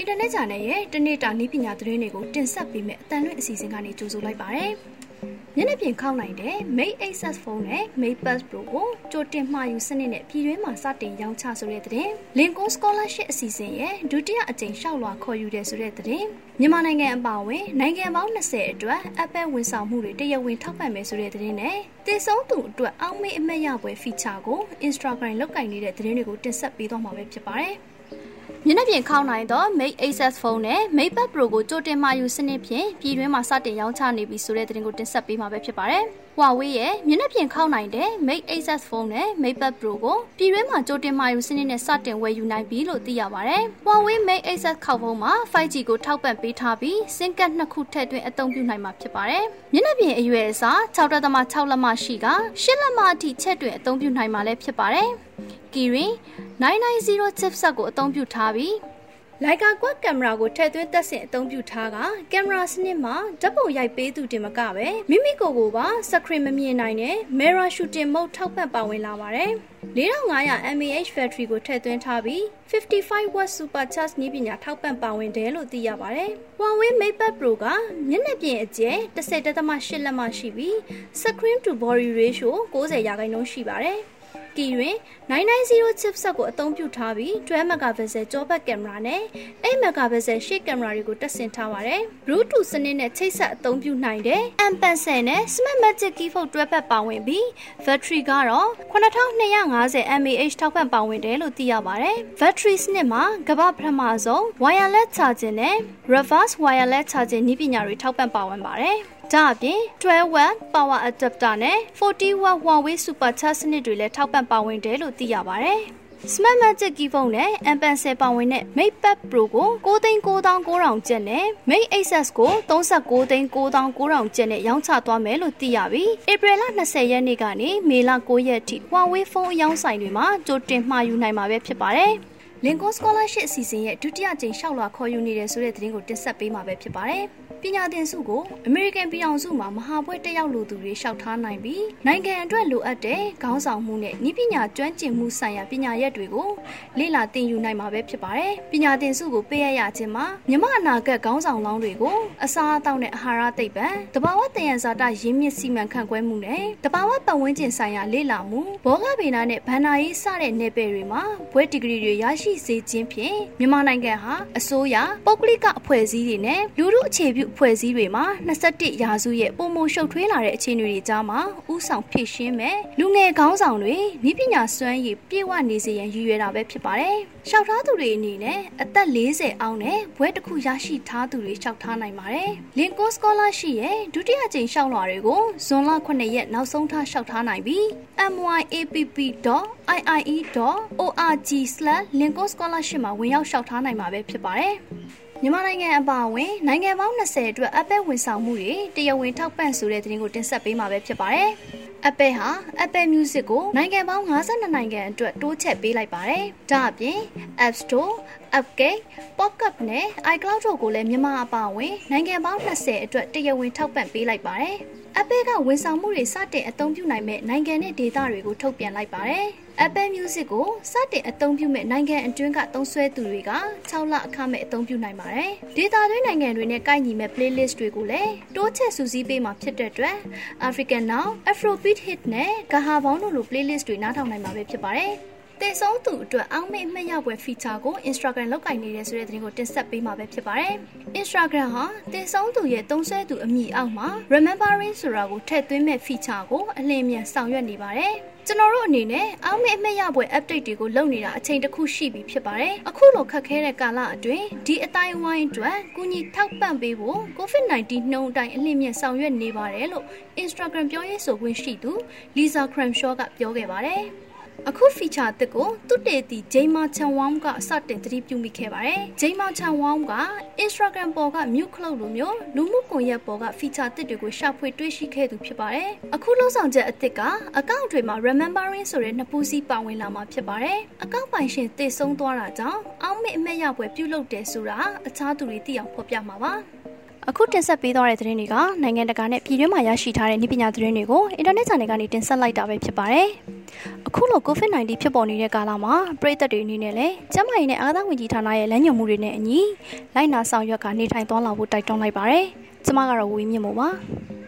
အင်တာနက်ဂျာနယ်ရဲ့တနေ့တာနည်းပညာသတင်းတွေကိုတင်ဆက်ပေးမယ့်အတန်လွင့်အစီအစဉ်ကနေကြိုဆိုလိုက်ပါတယ်။မျက်နှာပြင်ခောက်နိုင်တဲ့ Mate Access Phone နဲ့ Mate Pass Pro ကိုကြိုတင်မှာယူစနစ်နဲ့ပြည်တွင်းမှာစတင်ရောင်းချဆိုတဲ့သတင်း။ Lincoln Scholarship အစီအစဉ်ရဲ့ဒုတိယအကြိမ်လျှောက်လွှာခေါ်ယူတဲ့ဆိုတဲ့သတင်း။မြန်မာနိုင်ငံအပါအဝင်နိုင်ငံပေါင်း20အတွက် Apple ဝန်ဆောင်မှုတွေတရားဝင်ထောက်ပံ့မယ်ဆိုတဲ့သတင်းနဲ့တည်ဆုံးသူအတွက်အောက်မေ့အမှတ်ရပွဲ feature ကို Instagram လောက်ကင်နေတဲ့သတင်းတွေကိုတင်ဆက်ပေးသွားမှာပဲဖြစ်ပါတယ်။မျက်နှာပြင်ခောက်နိုင်သော Mate Access Phone နဲ့ Mate Pad Pro ကိုကြိုတင်မှာယူစနစ်ဖြင့်ပြည်တွင်းမှာစတင်ရောင်းချနေပြီဆိုတဲ့သတင်းကိုတင်ဆက်ပေးမှာပဲဖြစ်ပါတယ်။ Huawei ရဲ့မျက်နှာပြင်ခောက်နိုင်တဲ့ Mate Access Phone နဲ့ Mate Pad Pro ကိုပြည်တွင်းမှာကြိုတင်မှာယူစနစ်နဲ့စတင်ဝယ်ယူနိုင်ပြီလို့သိရပါတယ်။ Huawei Mate Access ခောက်ဖုန်းမှာ 5G ကိုထောက်ပံ့ပေးထားပြီး SIM card 2 ခုထည့်သွင်းအသုံးပြုနိုင်မှာဖြစ်ပါတယ်။မျက်နှာပြင်အရွယ်အစား 6.6 လက်မရှိက8လက်မအထိချက်တွင်အသုံးပြုနိုင်မှာလည်းဖြစ်ပါတယ်။ Kirin 990 chipset ကိုအသုံးပြုထားပြီးLeica Quad ကင်မရာကိုထည့်သွင်းသက်ဆင့်အသုံးပြုထားကကင်မရာစနစ်မှာဓာတ်ပုံရိုက်ပေးသူတင်မကပဲမိမိကိုယ်ကိုပါစခရင်မမြင်နိုင်တဲ့ Mirror Shooting Mode ထောက်ပံ့ပါဝင်လာပါတယ်။ 4500 mAh battery ကိုထည့်သွင်းထားပြီး55 watt supercharge နည်းပညာထောက်ပံ့ပါဝင်တယ်လို့သိရပါတယ်။ Huawei Mate Pad Pro ကမျက်နှာပြင်အကျယ် 10.8 လက်မရှိပြီး screen to body ratio 90% ရှိပါတယ်။ Kirin 990 chipset ကိုအသုံးပြုထားပြီး12 megapixel ကျောဘက်ကင်မရာနဲ့8 megapixel ရှေ့ကင်မရာတွေကိုတပ်ဆင်ထားပါတယ်။ Bluetooth စနစ်နဲ့ချိတ်ဆက်အသုံးပြုနိုင်တဲ့ M-Pencil နဲ့ Smart Magic Keyboard တွဲဖက်ပါဝင်ပြီး battery ကတော့9250 mAh ထောက်ပံ့ပါဝင်တယ်လို့သိရပါတယ်။ Battery စနစ်မှာကမ္ဘာပထမဆုံး wireless charging နဲ့ reverse wireless charging နည်းပညာတွေထောက်ပံ့ပါဝင်ပါတယ်။ဒါအပြင်12 watt power adapter နဲ့40 watt Huawei supercharge စနစ်တွေလည်းထောက်ပံ့ပါဝင်တယ်လို့သိရပါတယ်။ Smart Magic Keyboard နဲ့ M-Pencil ပါဝင်တဲ့ Mate Pad Pro ကို9,900ကျပ်နဲ့ Mate Access ကို39,900ကျပ်နဲ့ရောင်းချသွားမယ်လို့သိရပြီးဧပြီလ20ရက်နေ့ကနေမေလ9ရက်ထိ Huawei ဖုန်းအရောင်းဆိုင်တွေမှာကြိုတင်မှာယူနိုင်မှာပဲဖြစ်ပါတယ်။ Lincoln Scholarship အစီအစဉ်ရဲ့ဒုတိယကြိမ်လျှောက်လွှာခေါ်ယူနေတဲ့ဆိုတဲ့သတင်းကိုတင်ဆက်ပေးမှာပဲဖြစ်ပါတယ်။ပညာသင်စုကိုအမေရိကန်ပြည်ထောင်စုမှာမဟာဘွဲ့တက်ရောက်လိုသူတွေလျှောက်ထားနိုင်ပြီးနိုင်ငံအတွက်လိုအပ်တဲ့ခေါင်းဆောင်မှုနဲ့နည်းပညာကျွမ်းကျင်မှုဆိုင်ရာပညာရပ်တွေကိုလေ့လာသင်ယူနိုင်မှာပဲဖြစ်ပါတယ်။ပညာသင်စုကိုပေးအပ်ရခြင်းမှာမြမအနာဂတ်ခေါင်းဆောင်လောင်းတွေကိုအစားအသောက်နဲ့အာဟာရသိပ္ပံတဘာဝသယံဇာတရင်းမြစ်စီမံခန့်ခွဲမှုနဲ့တဘာဝပတ်ဝန်းကျင်ဆိုင်ရာလေ့လာမှုဘောဂဗေဒနဲ့ဘန္နာရေးစတဲ့နယ်ပယ်တွေမှာဘွဲ့ဒီဂရီတွေရရှိစေခြင်းဖြင့်မြန်မာနိုင်ငံဟာအစိုးရပုဂ္ဂလိကအဖွဲ့အစည်းတွေနဲ့လူထုအခြေပြုအဖွဲ့အစည်းတွေမှာ21ရာစုရဲ့ပုံမှုရှုပ်ထွေးလာတဲ့အခြေအနေတွေကြားမှာဥဆောင်ဖြည့်ရှင်းမဲ့လူငယ်ခေါင်းဆောင်တွေနည်းပညာစွမ်းရည်ပြည့်ဝနေစေရန်ရည်ရွယ်တာပဲဖြစ်ပါတယ်။လျှောက်ထားသူတွေအနေနဲ့အသက်40အောက်နဲ့ဘွဲ့တစ်ခုရရှိထားသူတွေလျှောက်ထားနိုင်ပါတယ်။ Lincoln Scholarship ရဲ့ဒုတိယကြိမ်လျှောက်လွှာတွေကိုဇွန်လ9ရက်နောက်ဆုံးထားလျှောက်ထားနိုင်ပြီး myapp.iie.org/Lincoln Scholarship မှာဝင်ရောက်လျှောက်ထားနိုင်မှာပဲဖြစ်ပါတယ်။မြန်မာနိုင်ငံအပါအဝင်နိုင်ငံပေါင်း20အတွက် Apple ဝန်ဆောင်မှုတွေတရားဝင်ထောက်ပံ့ဆိုတဲ့သတင်းကိုတင်ဆက်ပေးမှာပဲဖြစ်ပါတယ်။ Apple ဟာ Apple Music ကိုနိုင်ငံပေါင်း52နိုင်ငံအတွက်တိုးချဲ့ပေးလိုက်ပါတယ်။ဒါအပြင် App Store, Appgate, Pocket နဲ့ iCloud တို့ကိုလည်းမြန်မာအပါအဝင်နိုင်ငံပေါင်း20အတွက်တရားဝင်ထောက်ပံ့ပေးလိုက်ပါတယ်။ Apple ကဝန်ဆောင်မှုတွေစတင်အသုံးပြုနိုင်မဲ့နိုင်ငံနဲ့ဒေသတွေကိုထုတ်ပြန်လိုက်ပါတယ်။ Apple Music ကိုစတင်အသုံးပြုမဲ့နိုင်ငံအတွင်းကသုံးစွဲသူတွေက6လအခမဲ့အသုံးပြုနိုင်ပါတယ်။ဒေသတွင်းနိုင်ငံတွေနဲ့ကိုက်ညီမဲ့ playlist တွေကိုလည်းတိုးချဲ့စုစည်းပေးမှာဖြစ်တဲ့အတွက် African Now, Afrobeat Hit နဲ့ Gaha ဘောင်းတို့လို playlist တွေနားထောင်နိုင်မှာပဲဖြစ်ပါတယ်။တည်ဆုံးသူအတွက်အောက်မေ့မှတ်ရပွဲ feature ကို Instagram လောက်ကင်နေတဲ့ဆိုတဲ့သတင်းကိုတင်ဆက်ပေးမှာပဲဖြစ်ပါတယ်။ Instagram ဟာတည်ဆုံးသူရဲ့သုံးစွဲသူအမည်အောက်မှာ remembering ဆိုတာကိုထည့်သွင်းမဲ့ feature ကိုအလင်းမြန်ဆောင်ရွက်နေပါတယ်။ကျွန်တော်တို့အနေနဲ့အောက်မေ့အမှတ်ရပွဲ update တွေကိုလုပ်နေတာအချိန်တစ်ခုရှိပြီဖြစ်ပါတယ်။အခုလိုခက်ခဲတဲ့ကာလအတွင်းဒီအတိုင်းဝိုင်းအတွက်ကူညီထောက်ပံ့ပေးဖို့ COVID-19 နှုန်းအတိုင်းအလင်းမြန်ဆောင်ရွက်နေပါတယ်လို့ Instagram ပြောရေးဆိုခွင့်ရှိသူ Lisa Cramshaw ကပြောခဲ့ပါတယ်။အခု feature အသစ်ကိုသူတေတီ Jaima Chanwang ကစတင်သတိပြုမိခဲ့ပါတယ်။ Jaima Chanwang က Instagram ပေါ်က Mute Cloud လိုမျိုးလူမှုကွန်ရက်ပေါ်က feature အသစ်တွေကိုရှာဖွေတွေ့ရှိခဲ့သူဖြစ်ပါတယ်။အခုလှုပ်ဆောင်ချက်အသစ်ကအကောင့်တွေမှာ remembering ဆိုတဲ့နှစ်ပူးစီးပါဝင်လာမှာဖြစ်ပါတယ်။အကောင့်ပိုင်ရှင်တည်ဆုံးသွားတာကြောင့်အောက်မေ့အမှတ်ရပွဲပြုလုပ်တယ်ဆိုတာအခြားသူတွေသိအောင်ဖော်ပြမှာပါ။အခုတင်ဆက်ပေးသွားတဲ့သတင်းတွေကနိုင်ငံတကာနဲ့ပြည်တွင်းမှာရရှိထားတဲ့နည်းပညာသတင်းတွေကိုအင်တာနက် channel ကနေတင်ဆက်လိုက်တာပဲဖြစ်ပါတယ်။အခုလို COVID-19 ဖြစ်ပေါ်နေတဲ့ကာလမှာပရိသတ်တွေအနေနဲ့လည်းကျန်းမာရေးနဲ့အားကစားဝန်ကြီးဌာနရဲ့လမ်းညွှန်မှုတွေနဲ့အညီလိုက်နာဆောင်ရွက်ကနေထိုင်သွားလာဖို့တိုက်တွန်းလိုက်ပါတယ်။ကျွန်မကတော့ဝေမြင့်မို့ပါ။